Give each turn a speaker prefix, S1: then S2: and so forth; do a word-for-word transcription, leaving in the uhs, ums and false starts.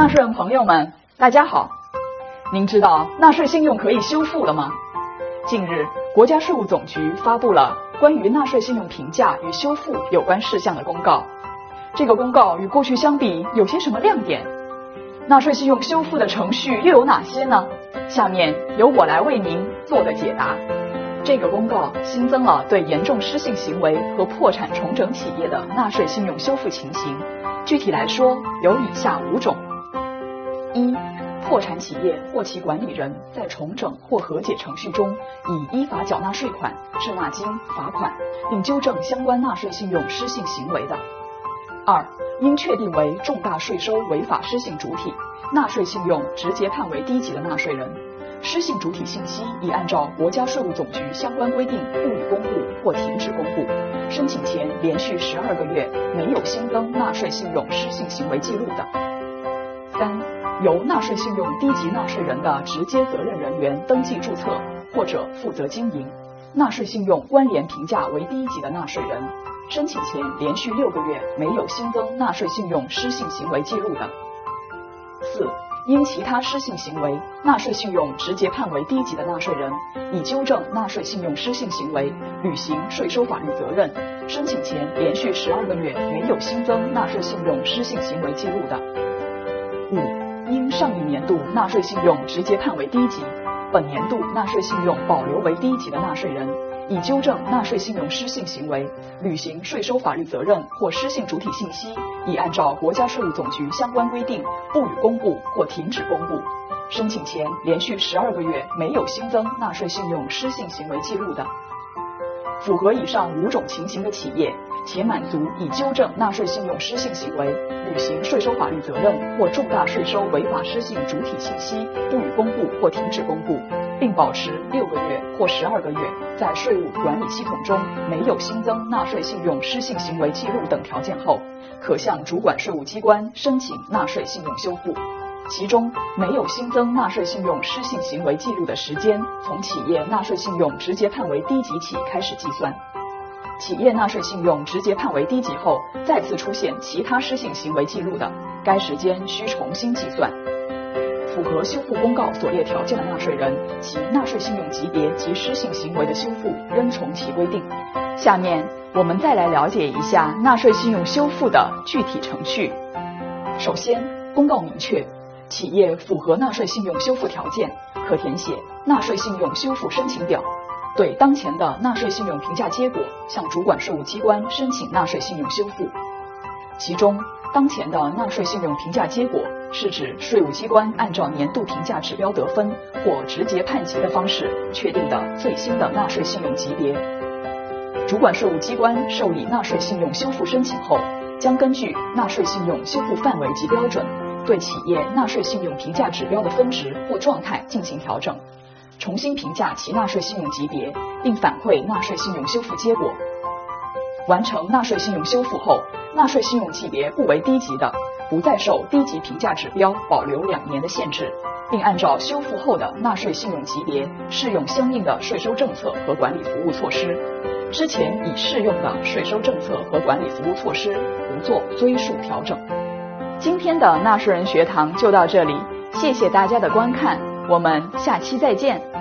S1: 纳税人朋友们，大家好。您知道纳税信用可以修复了吗？近日，国家税务总局发布了关于纳税信用评价与修复有关事项的公告。这个公告与过去相比有些什么亮点？纳税信用修复的程序又有哪些呢？下面由我来为您做个解答。这个公告新增了对严重失信行为和破产重整企业的纳税信用修复情形，具体来说有以下五种：一、破产企业或其管理人在重整或和解程序中，已依法缴纳税款、滞纳金、罚款，并纠正相关纳税信用失信行为的；二、应确定为重大税收违法失信主体，纳税信用直接判为低级的纳税人，失信主体信息已按照国家税务总局相关规定不予公布或停止公布，申请前连续十二个月没有新增纳税信用失信行为记录的；三、由纳税信用低级纳税人的直接责任人员登记注册或者负责经营，纳税信用关联评价为低级的纳税人，申请前连续六个月没有新增纳税信用失信行为记录的；四、因其他失信行为，纳税信用直接判为低级的纳税人，已纠正纳税信用失信行为，履行税收法律责任，申请前连续十二个月没有新增纳税信用失信行为记录的；五、因上一年度纳税信用直接判为低级，本年度纳税信用保留为低级的纳税人，已纠正纳税信用失信行为，履行税收法律责任或失信主体信息，已按照国家税务总局相关规定不予公布或停止公布，申请前连续十二个月没有新增纳税信用失信行为记录的。符合以上五种情形的企业，且满足已纠正纳税信用失信行为、履行税收法律责任或重大税收违法失信主体信息不予公布或停止公布，并保持六个月或十二个月在税务管理系统中没有新增纳税信用失信行为记录等条件后，可向主管税务机关申请纳税信用修复。其中没有新增纳税信用失信行为记录的时间，从企业纳税信用直接判为低级起开始计算。企业纳税信用直接判为低级后，再次出现其他失信行为记录的，该时间需重新计算。符合修复公告所列条件的纳税人，其纳税信用级别及失信行为的修复仍从其规定。下面我们再来了解一下纳税信用修复的具体程序。首先，公告明确，企业符合纳税信用修复条件，可填写纳税信用修复申请表，对当前的纳税信用评价结果向主管税务机关申请纳税信用修复。其中，当前的纳税信用评价结果是指税务机关按照年度评价指标得分或直接判级的方式确定的最新的纳税信用级别。主管税务机关受理纳税信用修复申请后，将根据纳税信用修复范围及标准，对企业纳税信用评价指标的分值或状态进行调整，重新评价其纳税信用级别，并反馈纳税信用修复结果。完成纳税信用修复后，纳税信用级别不为低级的，不再受低级评价指标保留两年的限制，并按照修复后的纳税信用级别适用相应的税收政策和管理服务措施。之前已适用的税收政策和管理服务措施不做追溯调整。今天的纳税人学堂就到这里，谢谢大家的观看，我们下期再见。